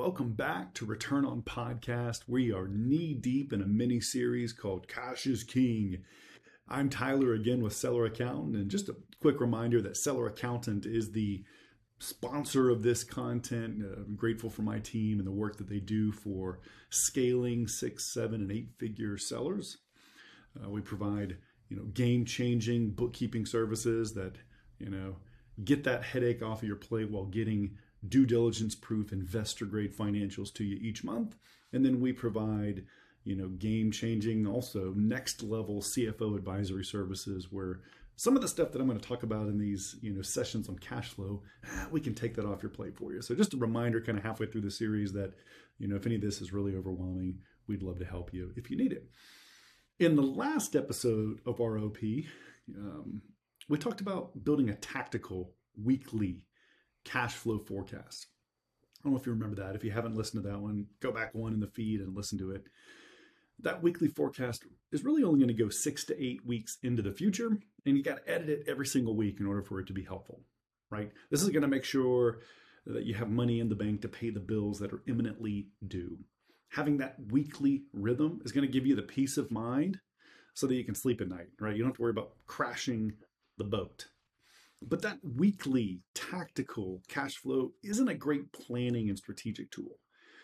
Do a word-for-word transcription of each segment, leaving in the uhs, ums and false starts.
welcome back to Return on Podcast. We are knee deep in a mini series called Cash is King. I'm Tyler again with Seller Accountant, and just a quick reminder that Seller Accountant is the sponsor of this content. Uh, I'm grateful for my team and the work that they do for scaling six, seven, and eight figure sellers. Uh, we provide, you know, game-changing bookkeeping services that, you know, get that headache off of your plate while getting due diligence proof investor grade financials to you each month. And then we provide, you know, game changing, also next level C F O advisory services where some of the stuff that I'm going to talk about in these, you know, sessions on cash flow, we can take that off your plate for you. So just a reminder kind of halfway through the series that, you know, if any of this is really overwhelming, we'd love to help you if you need it. In the last episode of R O P, um, we talked about building a tactical weekly cash flow forecast. I don't know if you remember that. If you haven't listened to that one, go back one in the feed and listen to it. That weekly forecast is really only going to go six to eight weeks into the future, and you got to edit it every single week in order for it to be helpful, right? This is going to make sure that you have money in the bank to pay the bills that are imminently due. Having that weekly rhythm is going to give you the peace of mind so that you can sleep at night, right? You don't have to worry about crashing the boat. But that weekly tactical cash flow isn't a great planning and strategic tool.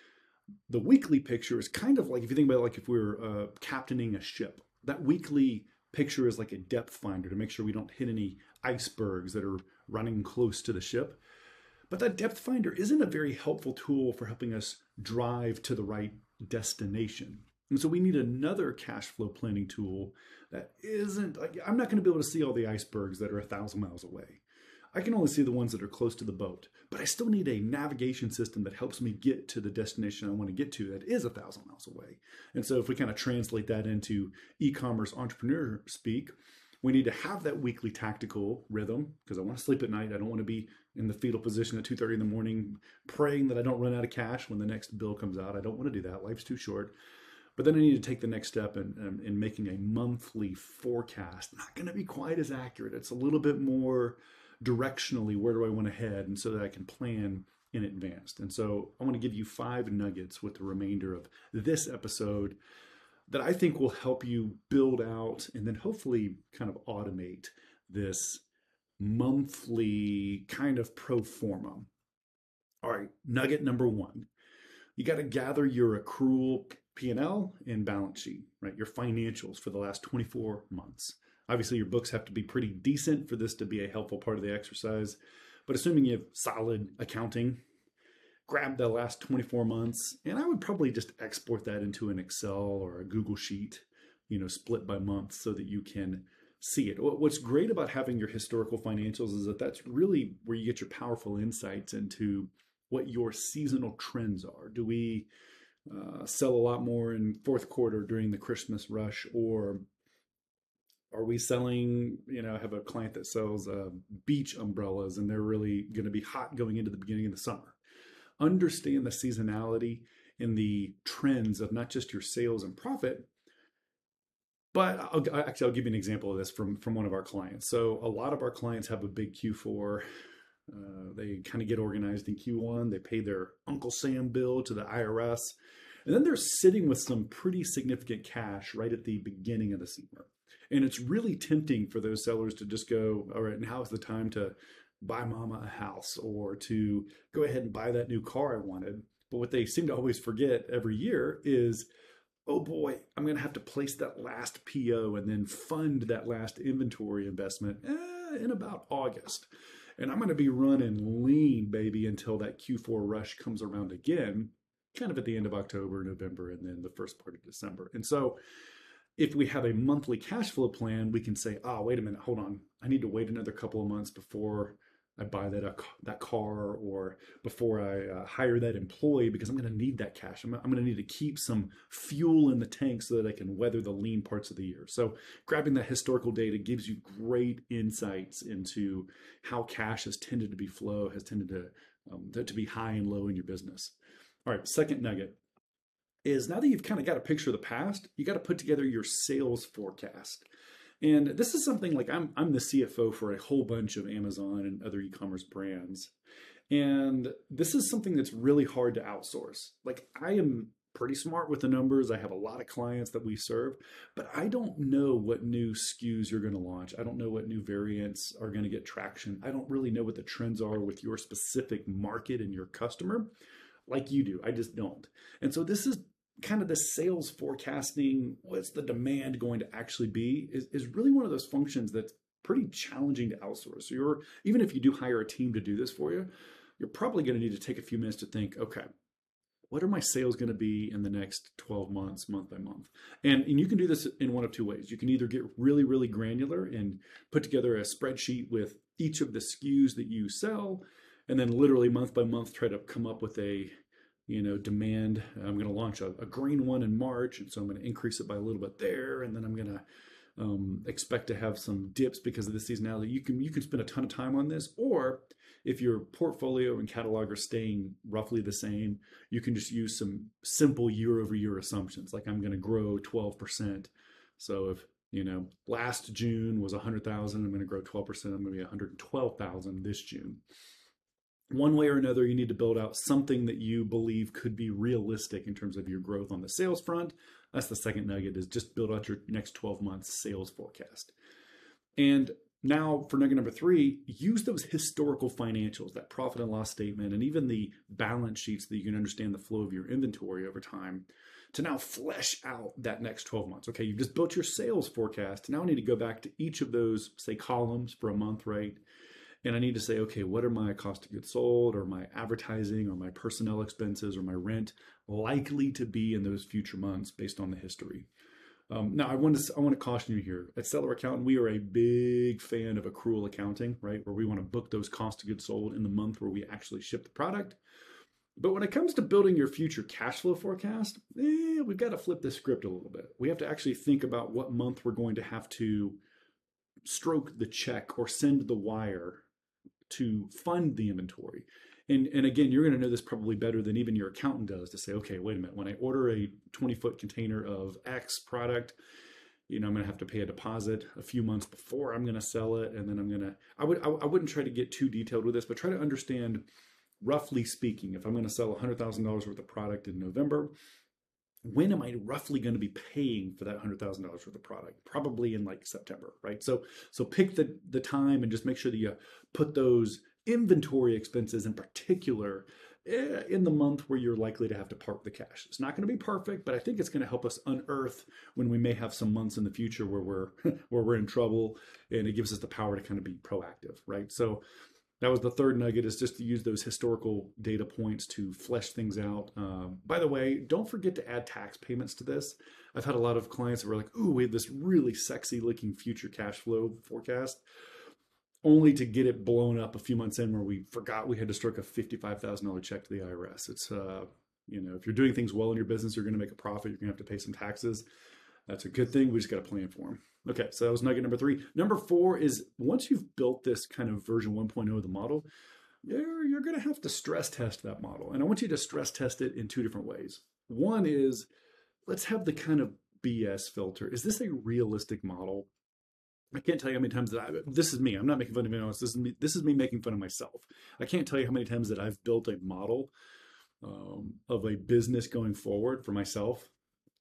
The weekly picture is kind of like, if you think about it, like if we were uh, captaining a ship, that weekly picture is like a depth finder to make sure we don't hit any icebergs that are running close to the ship. But that depth finder isn't a very helpful tool for helping us drive to the right destination. And so we need another cash flow planning tool that isn't, I'm not going to be able to see all the icebergs that are a thousand miles away. I can only see the ones that are close to the boat, but I still need a navigation system that helps me get to the destination I want to get to that is a thousand miles away. And so if we kind of translate that into e-commerce entrepreneur speak, we need to have that weekly tactical rhythm because I want to sleep at night. I don't want to be in the fetal position at two thirty in the morning praying that I don't run out of cash when the next bill comes out. I don't want to do that. Life's too short. But then I need to take the next step in, in, in making a monthly forecast. Not going to be quite as accurate. It's a little bit more directionally, where do I want to head, and so that I can plan in advance. And so I want to give you five nuggets with the remainder of this episode that I think will help you build out and then hopefully kind of automate this monthly kind of pro forma. All right, nugget number one. You got to gather your accrual P and L and balance sheet, right? Your financials for the last twenty-four months. Obviously, your books have to be pretty decent for this to be a helpful part of the exercise. But assuming you have solid accounting, grab the last twenty-four months, and I would probably just export that into an Excel or a Google Sheet, you know, split by month so that you can see it. What's great about having your historical financials is that that's really where you get your powerful insights into what your seasonal trends are. Do we uh, sell a lot more in fourth quarter during the Christmas rush, or are we selling, you know, I have a client that sells uh, beach umbrellas and they're really going to be hot going into the beginning of the summer. Understand the seasonality and the trends of not just your sales and profit, but I'll, actually I'll give you an example of this from, from one of our clients. So a lot of our clients have a big Q four. Uh, they kind of get organized in Q one. They pay their Uncle Sam bill to the I R S. And then they're sitting with some pretty significant cash right at the beginning of the summer. And it's really tempting for those sellers to just go, all right, now is the time to buy mama a house or to go ahead and buy that new car I wanted. But what they seem to always forget every year is, oh boy, I'm going to have to place that last P O and then fund that last inventory investment eh, in about August. And I'm going to be running lean, baby, until that Q four rush comes around again, kind of at the end of October, November, and then the first part of December. And so if we have a monthly cash flow plan, we can say, oh, wait a minute, hold on. I need to wait another couple of months before I buy that, uh, that car or before I uh, hire that employee because I'm going to need that cash. I'm, I'm going to need to keep some fuel in the tank so that I can weather the lean parts of the year. So grabbing that historical data gives you great insights into how cash has tended to be flow, has tended to, um, to, to be high and low in your business. All right, second nugget is now that you've kind of got a picture of the past, you got to put together your sales forecast. And this is something like I'm, I'm the C F O for a whole bunch of Amazon and other e-commerce brands. And this is something that's really hard to outsource. Like I am pretty smart with the numbers. I have a lot of clients that we serve, but I don't know what new S K Us you're going to launch. I don't know what new variants are going to get traction. I don't really know what the trends are with your specific market and your customer like you do. I just don't. And so this is kind of the sales forecasting. What's the demand going to actually be is, is really one of those functions that's pretty challenging to outsource. So you're, even if you do hire a team to do this for you, you're probably going to need to take a few minutes to think, okay, what are my sales going to be in the next twelve months, month by month? And, and you can do this in one of two ways. You can either get really, really granular and put together a spreadsheet with each of the S K Us that you sell, and then literally month by month try to come up with a, you know, demand. I'm going to launch a, a green one in March, and so I'm going to increase it by a little bit there, and then I'm going to um, expect to have some dips because of the seasonality. You can you can spend a ton of time on this, or if your portfolio and catalog are staying roughly the same, you can just use some simple year-over-year assumptions. Like I'm going to grow twelve percent. So if, you know, last June was one hundred thousand, I'm going to grow twelve percent. I'm going to be one hundred twelve thousand this June. One way or another, you need to build out something that you believe could be realistic in terms of your growth on the sales front. That's the second nugget, is just build out your next twelve months sales forecast. And now for nugget number three, use those historical financials, that profit and loss statement, and even the balance sheets so that you can understand the flow of your inventory over time to now flesh out that next twelve months. Okay, you've just built your sales forecast. Now I need to go back to each of those, say, columns for a month, right? And I need to say, okay, what are my cost of goods sold or my advertising or my personnel expenses or my rent likely to be in those future months based on the history? Um, now, I want to I want to caution you here. At Stellar Accountant, we are a big fan of accrual accounting, right? Where we want to book those cost of goods sold in the month where we actually ship the product. But when it comes to building your future cash flow forecast, eh, we've got to flip the script a little bit. We have to actually think about what month we're going to have to stroke the check or send the wire to fund the inventory. And, and again, you're going to know this probably better than even your accountant does, to say, okay, wait a minute, when I order a twenty foot container of X product, you know, I'm going to have to pay a deposit a few months before I'm going to sell it. And then I'm going to, I, would, I, I wouldn't try to get too detailed with this, but try to understand, roughly speaking, if I'm going to sell one hundred thousand dollars worth of product in November, when am I roughly going to be paying for that one hundred thousand dollars worth of product? Probably in like September, right? So, so pick the, the time and just make sure that you put those inventory expenses in particular in the month where you're likely to have to park the cash. It's not going to be perfect, but I think it's going to help us unearth when we may have some months in the future where we're where we're in trouble, and it gives us the power to kind of be proactive, right? So that was the third nugget, is just to use those historical data points to flesh things out. Um, by the way, don't forget to add tax payments to this. I've had a lot of clients that were like, ooh, we have this really sexy looking future cash flow forecast, only to get it blown up a few months in where we forgot we had to stroke a fifty-five thousand dollars check to the I R S. It's, uh, you know, if you're doing things well in your business, you're going to make a profit, you're going to have to pay some taxes. That's a good thing. We just got to plan for them. Okay, so that was nugget number three. Number four is, once you've built this kind of version one point oh of the model, you're, you're going to have to stress test that model. And I want you to stress test it in two different ways. One is, let's have the kind of B S filter. Is this a realistic model? I can't tell you how many times that I, this is me, I'm not making fun of anyone else. This is me, this is me making fun of myself. I can't tell you how many times that I've built a model um, of a business going forward for myself.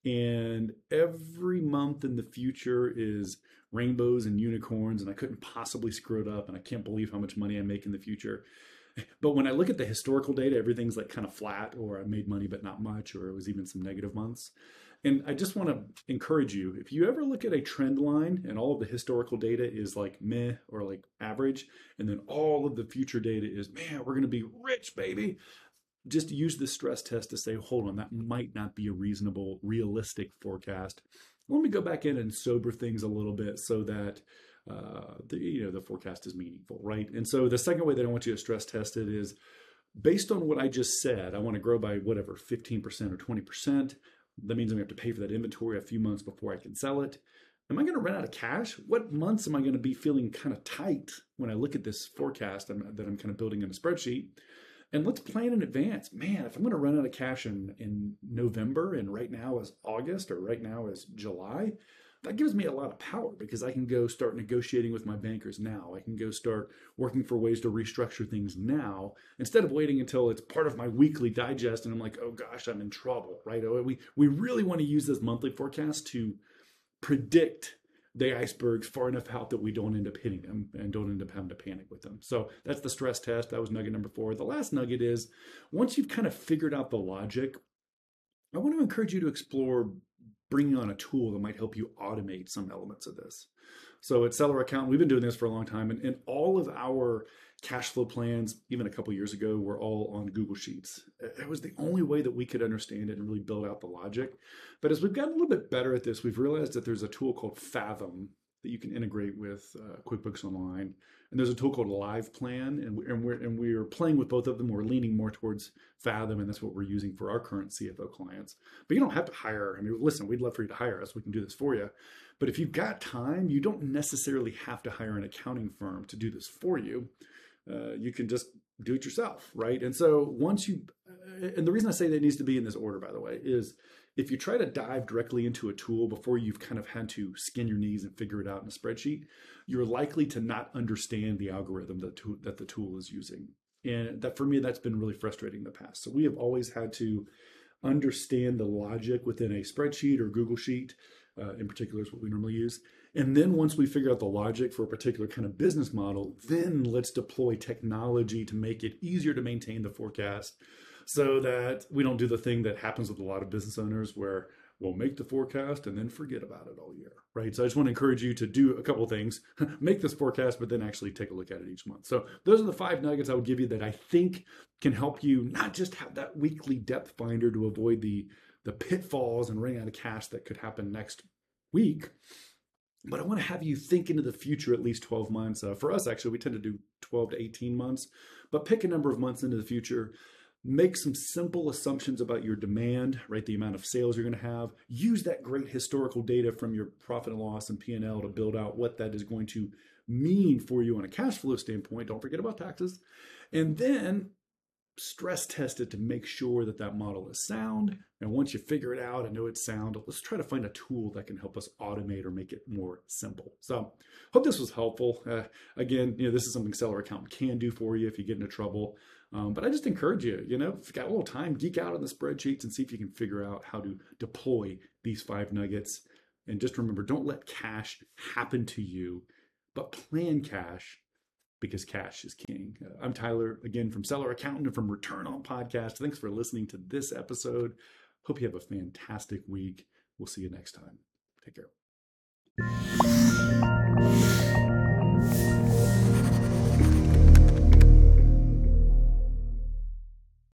And every month in the future is rainbows and unicorns, and I couldn't possibly screw it up, and I can't believe how much money I make in the future. But when I look at the historical data, everything's like kind of flat, or I made money but not much, or it was even some negative months. And I just want to encourage you, if you ever look at a trend line and all of the historical data is like meh or like average, and then all of the future data is, man, we're going to be rich, baby. Just use the stress test to say, hold on, that might not be a reasonable, realistic forecast. Let me go back in and sober things a little bit so that uh, the, you know, the forecast is meaningful, right? And so the second way that I want you to stress test it is, based on what I just said, I want to grow by whatever, fifteen percent or twenty percent. That means I'm going to have to pay for that inventory a few months before I can sell it. Am I going to run out of cash? What months am I going to be feeling kind of tight when I look at this forecast I'm, that I'm kind of building in a spreadsheet? And let's plan in advance. Man, if I'm going to run out of cash in, in November, and right now is August, or right now is July, that gives me a lot of power because I can go start negotiating with my bankers now. I can go start working for ways to restructure things now instead of waiting until it's part of my weekly digest and I'm like, oh gosh, I'm in trouble, right? We, we really want to use this monthly forecast to predict the icebergs far enough out that we don't end up hitting them and don't end up having to panic with them. So that's the stress test. That was nugget number four. The last nugget is once you've kind of figured out the logic, I want to encourage you to explore bringing on a tool that might help you automate some elements of this. So at Seller Account, we've been doing this for a long time, and, and all of our cash flow plans, even a couple years ago, were all on Google Sheets. It was the only way that we could understand it and really build out the logic. But as we've gotten a little bit better at this, we've realized that there's a tool called Fathom that you can integrate with uh, QuickBooks Online. And there's a tool called LivePlan, and, we, and, we're, and we're playing with both of them. We're leaning more towards Fathom, and that's what we're using for our current C F O clients. But you don't have to hire. I mean, listen, we'd love for you to hire us. We can do this for you. But if you've got time, you don't necessarily have to hire an accounting firm to do this for you. Uh, you can just do it yourself, right? And so once you, and the reason I say that it needs to be in this order, by the way, is if you try to dive directly into a tool before you've kind of had to skin your knees and figure it out in a spreadsheet, you're likely to not understand the algorithm that, to, that the tool is using. And that for me, that's been really frustrating in the past. So we have always had to understand the logic within a spreadsheet or Google Sheet, uh, in particular is what we normally use. And then once we figure out the logic for a particular kind of business model, then let's deploy technology to make it easier to maintain the forecast so that we don't do the thing that happens with a lot of business owners where we'll make the forecast and then forget about it all year, right? So I just want to encourage you to do a couple of things, make this forecast, but then actually take a look at it each month. So those are the five nuggets I would give you that I think can help you not just have that weekly depth finder to avoid the, the pitfalls and running out of cash that could happen next week, but I want to have you think into the future at least twelve months. Uh, for us, actually, we tend to do twelve to eighteen months, but pick a number of months into the future. Make some simple assumptions about your demand, right? The amount of sales you're going to have. Use that great historical data from your profit and loss and P and L to build out what that is going to mean for you on a cash flow standpoint. Don't forget about taxes. And then stress test it to make sure that that model is sound. And once you figure it out and know it's sound, let's try to find a tool that can help us automate or make it more simple. So hope this was helpful. Uh, again, you know, this is something Seller Accountant can do for you if you get into trouble. Um, but I just encourage you, you know, if you've got a little time, geek out on the spreadsheets and see if you can figure out how to deploy these five nuggets. And just remember, don't let cash happen to you, but plan cash because cash is king. Uh, I'm Tyler, again, from Seller Accountant and from Return On Podcast. Thanks for listening to this episode. Hope you have a fantastic week. We'll see you next time. Take care.